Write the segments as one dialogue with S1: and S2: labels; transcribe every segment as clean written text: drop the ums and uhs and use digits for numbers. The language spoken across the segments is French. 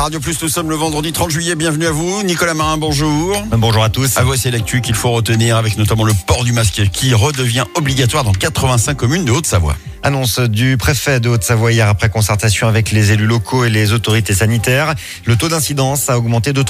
S1: Radio Plus, nous sommes le vendredi 30 juillet. Bienvenue à vous. Nicolas Marin, bonjour.
S2: Bonjour à tous.
S1: Voici l'actu qu'il faut retenir avec notamment le port du masque qui redevient obligatoire dans 85 communes de Haute-Savoie.
S2: Annonce du préfet de Haute-Savoie hier après concertation avec les élus locaux et les autorités sanitaires. Le taux d'incidence a augmenté de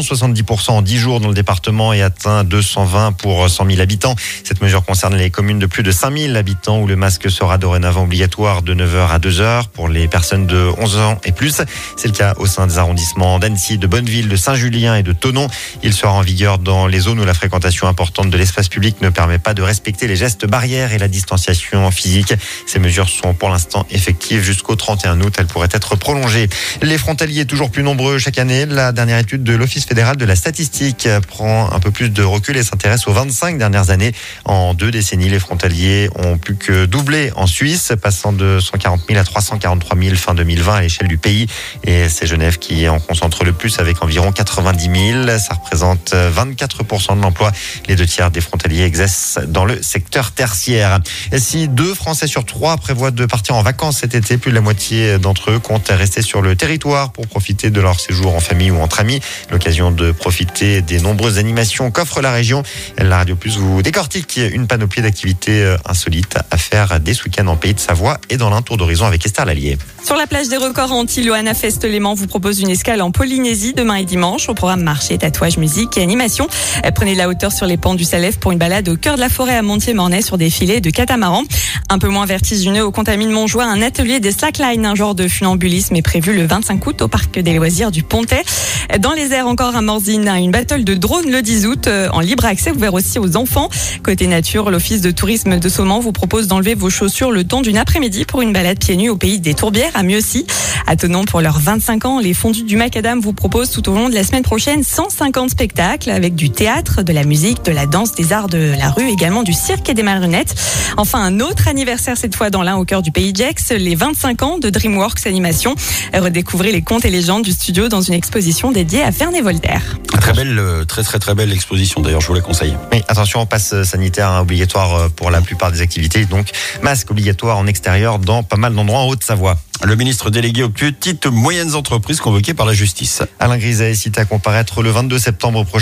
S2: 370% en 10 jours dans le département et atteint 220 pour 100 000 habitants. Cette mesure concerne les communes de plus de 5 000 habitants où le masque sera dorénavant obligatoire de 9h à 2h pour les personnes de 11 ans et plus. C'est le cas au sein des arrondissements d'Annecy, de Bonneville, de Saint-Julien et de Thonon. Il sera en vigueur dans les zones où la fréquentation importante de l'espace public ne permet pas de respecter les gestes barrières et la distanciation physique. Ces mesures sont pour l'instant effectives jusqu'au 31 août. Elles pourraient être prolongées. Les frontaliers toujours plus nombreux chaque année. La dernière étude de l'Office fédéral de la statistique prend un peu plus de recul et s'intéresse aux 25 dernières années. En 2 décennies, les frontaliers ont plus que doublé en Suisse, passant de 140 000 à 343 000 fin 2020 à l'échelle du pays. Et c'est Genève qui en concentre le plus avec environ 90 000. Ça représente 24% de l'emploi. Les 2 tiers des frontaliers exercent dans le secteur tertiaire. Et si 2 Français sur 3 prévoient de partir en vacances cet été, plus de la moitié d'entre eux comptent rester sur le territoire pour profiter de leur séjour en famille ou entre amis. L'occasion de profiter des nombreuses animations qu'offre la région. La Radio Plus vous décortique une panoplie d'activités insolites à faire dès ce week-end en Pays de Savoie et dans l'un tour d'horizon avec Esther Lallier.
S3: Sur la plage des records à Antilles, Loana Fest-Léman vous propose une escale en Polynésie demain et dimanche. Au programme marché, tatouage, musique et animation. Prenez la hauteur sur les pentes du Salève pour une balade au cœur de la forêt à Montier-Mornay sur des filets de catamaran. Un peu moins vertigineux au Contamine-Montjoie, un atelier des slackline, un genre de funambulisme est prévu le 25 août au parc des loisirs du Pontet. Dans les airs encore à Morzine, une battle de drones le 10 août en libre accès ouvert aussi aux enfants. Côté nature, l'Office de tourisme de Saumont vous propose d'enlever vos chaussures le temps d'une après-midi pour une balade pieds nus au pays des Tourbières à Mieuxy. À Thonon, pour leurs 25 ans, les Fondus du Macadam vous proposent tout au long de la semaine prochaine 150 spectacles avec du théâtre, de la musique, de la danse, des arts de la rue, également du cirque et des marionnettes. Enfin, un autre anniversaire cette fois dans l'Ain au cœur du pays Gex, les 25 ans de DreamWorks Animation. Redécouvrez les contes et légendes du studio dans une exposition dédiée à Verne et Voltaire.
S1: Très belle, très belle exposition d'ailleurs, je vous la conseille.
S2: Oui, attention, passe sanitaire obligatoire pour la plupart des activités, donc masque obligatoire en extérieur dans pas mal d'endroits en Haute-Savoie.
S1: Le ministre délégué aux petites moyennes entreprises convoqué par la justice.
S2: Alain Griset est cité à comparaître le 22 septembre prochain